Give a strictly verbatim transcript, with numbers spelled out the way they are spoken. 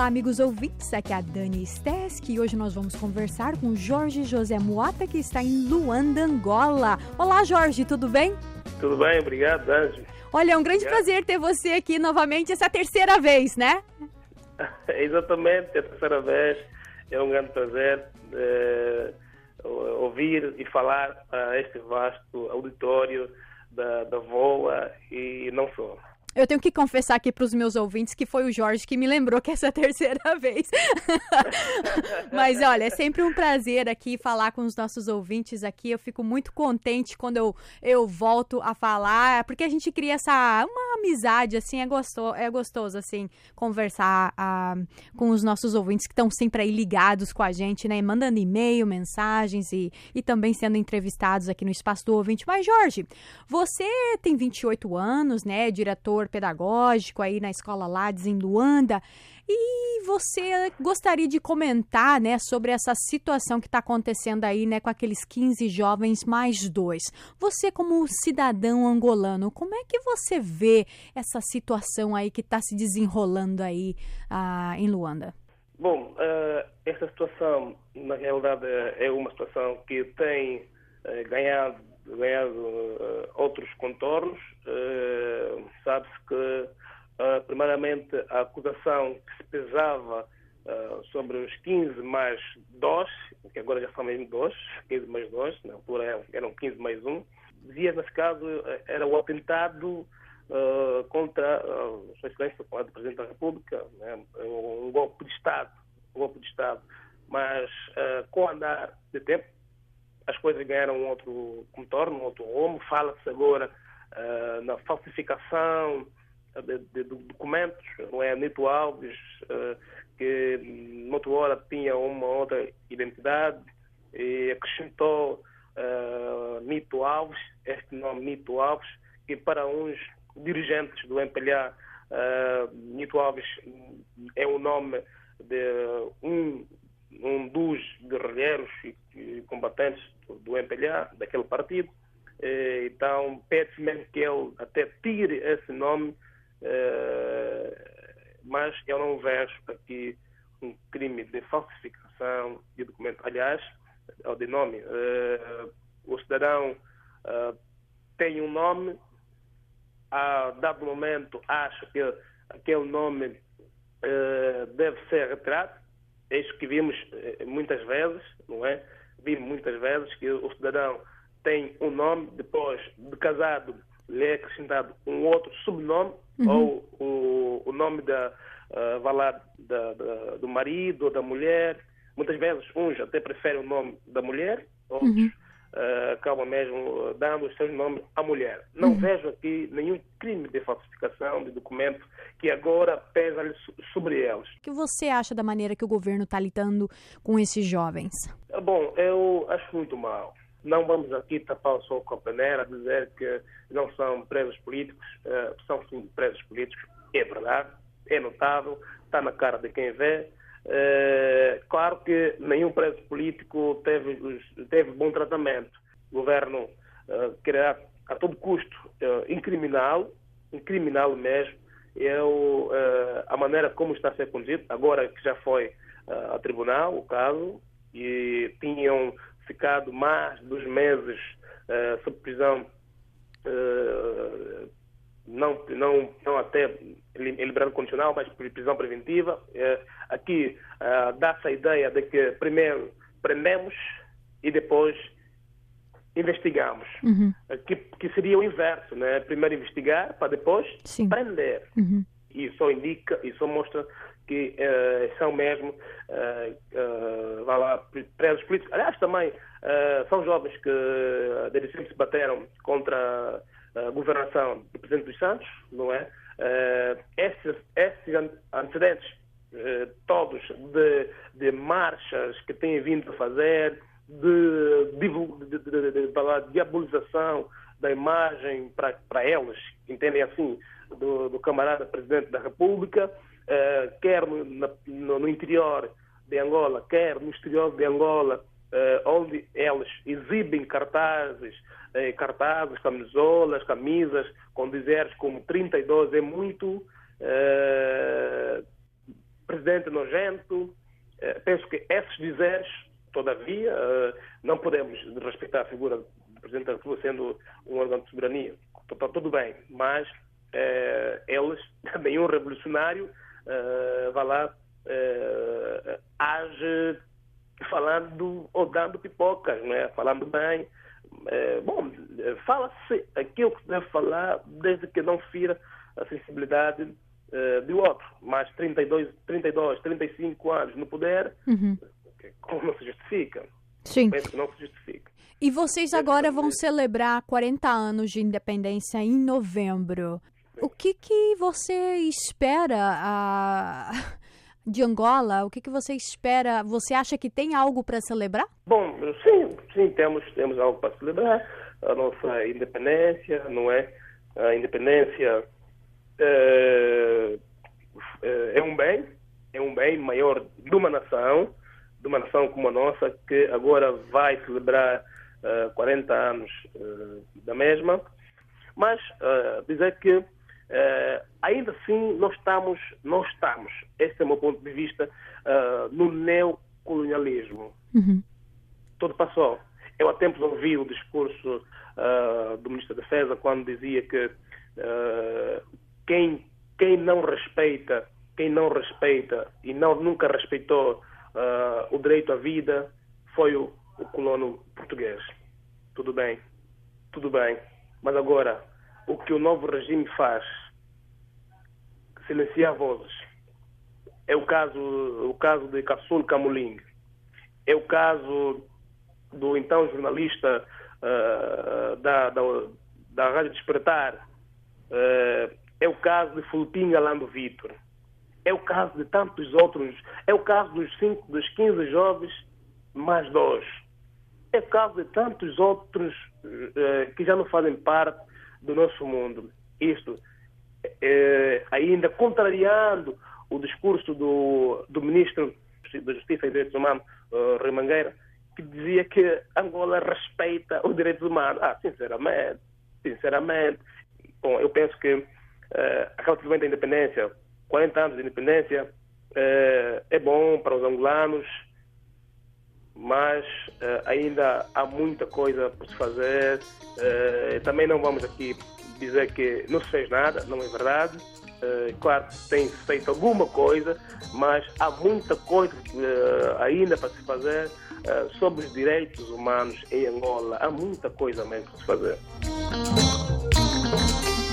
amigos ouvintes, aqui é a Dani Stesk e hoje nós vamos conversar com Jorge José Moata, que está em Luanda, Angola. Olá, Jorge, tudo bem? Tudo bem, obrigado, Dani. Olha, é um grande obrigado. prazer ter você aqui novamente, essa é a terceira vez, né? Exatamente, é a terceira vez. É um grande prazer é, ouvir e falar a este vasto auditório da, da VOA e não só. Eu tenho que confessar aqui para os meus ouvintes que foi o Jorge que me lembrou que essa é a terceira vez. Mas, olha, é sempre um prazer aqui falar com os nossos ouvintes aqui. Eu fico muito contente quando eu, eu volto a falar, porque a gente cria essa uma amizade, assim, é gostoso, é gostoso assim, conversar ah, com os nossos ouvintes que estão sempre aí ligados com a gente, né? Mandando e-mail, mensagens e, e também sendo entrevistados aqui no Espaço do Ouvinte. Mas, Jorge, você tem vinte e oito anos, né? Diretor pedagógico aí na escola Lades em Luanda, e você gostaria de comentar, né, sobre essa situação que está acontecendo aí, né, com aqueles quinze jovens mais dois. Você, como cidadão angolano, como é que você vê essa situação aí que está se desenrolando aí ah, em Luanda? Bom, uh, essa situação, na realidade, é uma situação que tem uh, ganhado ganhado uh, outros contornos. Uh, sabe-se que, uh, primeiramente, a acusação que se pesava uh, sobre os quinze mais dois, que agora já são mesmo dois, quinze mais dois, na altura eram quinze mais um, dizia, nesse caso, era o atentado uh, contra uh, a Sua Excelência, o Presidente da República, né, um golpe de Estado, um golpe de Estado. Mas, uh, com o andar de tempo, as coisas ganharam um outro contorno, um outro rumo. Fala-se agora uh, na falsificação de, de, de documentos, não é? Nito Alves, uh, que noutra hora tinha uma outra identidade e acrescentou uh, Nito Alves, este nome Nito Alves, que para uns dirigentes do M P L A, uh, Nito Alves é o nome de um, um dos guerrilheiros e, e combatentes do M P L A, daquele partido. Então, pede-se mesmo que ele até tire esse nome, mas eu não vejo aqui um crime de falsificação de documento. Aliás, ou de nome, o cidadão tem um nome, a dado momento acha que aquele nome deve ser retirado. É isso que vimos muitas vezes, não é? Vimos muitas vezes que o cidadão tem um nome, depois de casado lhe é acrescentado um outro sobrenome, uhum. ou o, o nome da, uh, vai lá, da, da, do marido ou da mulher. Muitas vezes uns até preferem o nome da mulher, outros uhum. uh, acabam mesmo dando o seu nome à mulher. Não uhum. vejo aqui nenhum crime de falsificação de documento que agora pesa sobre eles. O que você acha da maneira que o governo está lidando com esses jovens? Bom, eu acho muito mal. Não vamos aqui tapar o sol com a peneira, dizer que não são presos políticos. Uh, são sim presos políticos, é verdade, é notável, está na cara de quem vê. Uh, claro que nenhum preso político teve, teve bom tratamento. O governo uh, quererá a todo custo uh, incriminá-lo, incriminá-lo mesmo. Eu, uh, a maneira como está a ser conduzido, agora que já foi uh, a tribunal o caso, e tinham ficado mais de dois meses uh, sob prisão, uh, não, não, não até em liberdade condicional, mas por prisão preventiva. Uh, aqui uh, dá-se a ideia de que primeiro prendemos e depois investigamos. Uhum. Uh, que, que seria o inverso, né? Primeiro investigar para depois Sim. prender. Uhum. E isso indica, isso mostra que uh, são mesmo uh, uh, vai lá, presos políticos. Aliás, também uh, são jovens que uh, desde sempre se bateram contra a governação do Presidente dos Santos, não é? Uh, esses, esses antecedentes uh, todos de, de marchas que têm vindo a fazer, de, de, de, de, de, de diabolização da imagem para, para eles, entendem assim, do, do camarada Presidente da República, uh, quer no, no, no interior de Angola, quer no exterior de Angola, uh, onde eles exibem cartazes, uh, cartazes, camisolas, camisas, com dizeres como trinta e dois é muito, uh, presidente nojento. Uh, penso que esses dizeres, todavia, uh, não podemos respeitar a figura do Presidente da República sendo um órgão de soberania. Está tudo bem, mas uh, eles, nenhum revolucionário, uh, vai lá, uh, age falando ou dando pipocas, não é? Falando bem. Uh, bom, fala-se aquilo que se deve falar, desde que não fira a sensibilidade uh, do outro. Mas trinta e dois, trinta e dois, trinta e cinco anos no poder, uhum. Como não se justifica? Sim. Penso que não se justifica. E vocês agora vão celebrar quarenta anos de independência em novembro. Sim. O que, que você espera a... de Angola? O que, que você espera? Você acha que tem algo para celebrar? Bom, sim, sim, temos, temos algo para celebrar. A nossa independência, não é? A independência é, é um bem, é um bem maior de uma nação, de uma nação como a nossa, que agora vai celebrar uh, quarenta anos uh, da mesma. Mas uh, dizer que Uh, ainda assim, nós estamos, nós estamos, esse é o meu ponto de vista, uh, no neocolonialismo. Uhum. Tudo passou. Eu há tempos ouvi o discurso uh, do Ministro da Defesa quando dizia que uh, quem, quem não respeita, quem não respeita e não, nunca respeitou uh, o direito à vida foi o, o colono português. Tudo bem, tudo bem. Mas agora, o que o novo regime faz, silenciar vozes. É o caso, o caso de Kassule Kamuling. É o caso do então jornalista uh, da, da, da Rádio Despertar. Uh, é o caso de Fulpim Galando Vítor. É o caso de tantos outros. É o caso dos, cinco, dos quinze jovens mais dois. É o caso de tantos outros uh, que já não fazem parte do nosso mundo. Isto é, ainda contrariando o discurso do, do Ministro da Justiça e Direitos Humanos, uh, Rui Mangueira, que dizia que Angola respeita os direitos humanos. Ah, sinceramente, sinceramente. Bom, eu penso que uh, relativamente à independência, quarenta anos de independência uh, é bom para os angolanos, mas uh, ainda há muita coisa por se fazer. Uh, também não vamos aqui dizer que não se fez nada, não é verdade. Uh, claro, tem-se feito alguma coisa, mas há muita coisa uh, ainda para se fazer uh, sobre os direitos humanos em Angola. Há muita coisa mesmo para se fazer.